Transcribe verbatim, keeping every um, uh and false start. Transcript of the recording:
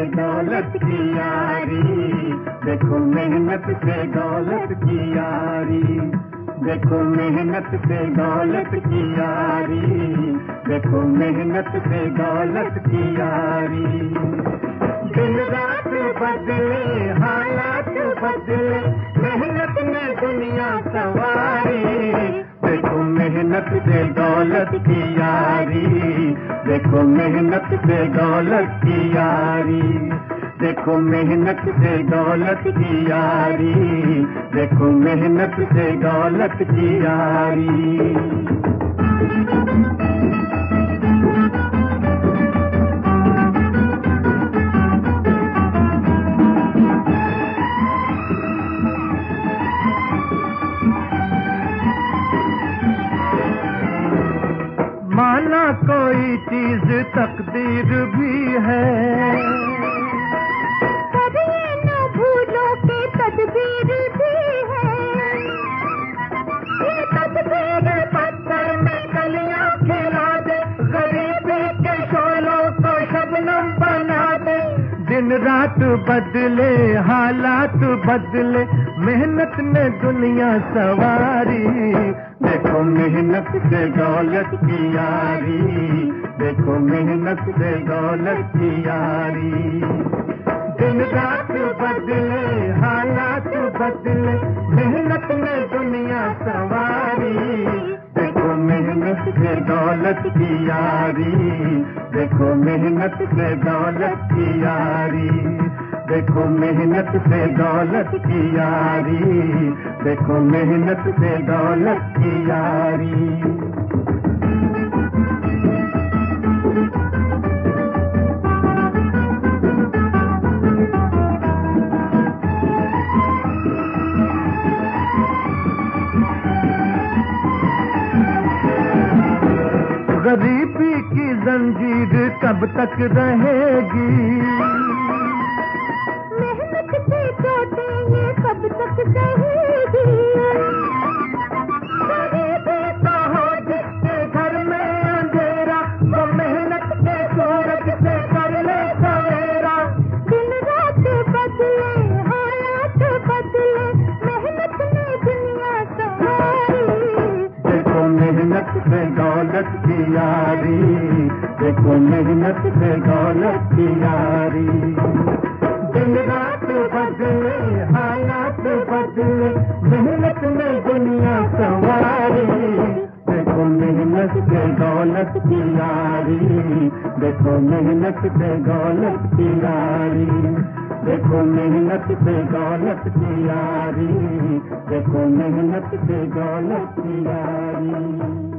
दौलत की यारी, देखो मेहनत से दौलत की यारी, देखो मेहनत से दौलत की यारी, देखो मेहनत से दौलत की यारी। दिन रात बदले हालात बदले, मेहनत ने दुनिया सवारी, देखो मेहनत से दौलत की यारी, देखो मेहनत से दौलत की यारी, देखो मेहनत से दौलत की यारी, देखो मेहनत से दौलत की यारी। माना कोई चीज तकदीर भी है, कभी न भूलो कि तदबीर भी है। ये तदबीर पत्थर में कलियां खिला दे, गरीबी के शोलों को शबनम बना दे। दिन रात बदले हालात बदले, मेहनत ने दुनिया सवारी, देखो मेहनत से दौलत की यारी, देखो मेहनत से दौलत की यारी। दिन रात बदले हालात बदले, मेहनत ने दुनिया सवारी, देखो मेहनत से दौलत की यारी, देखो मेहनत से दौलत की यारी, देखो मेहनत से दौलत की यारी, देखो मेहनत से दौलत की यारी। गरीबी की जंजीर कब तक रहेगी, मेहनत से चोटें ये कब तक सहेगी। गरीबी तो हो जिसके घर में अंधेरा, वो मेहनत के सूरज से कर ले सवेरा। दिन रात बदले हालात बदले, मेहनत ने दुनिया सवारी, देखो मेहनत से दौलत की यारी, देखो मेहनत से दौलत की यारी। दिन रात बदले हालात बदले, मेहनत ने दुनिया सवारी, देखो मेहनत से दौलत की यारी, देखो मेहनत से दौलत की यारी, देखो मेहनत से दौलत की यारी, देखो मेहनत से दौलत की यारी।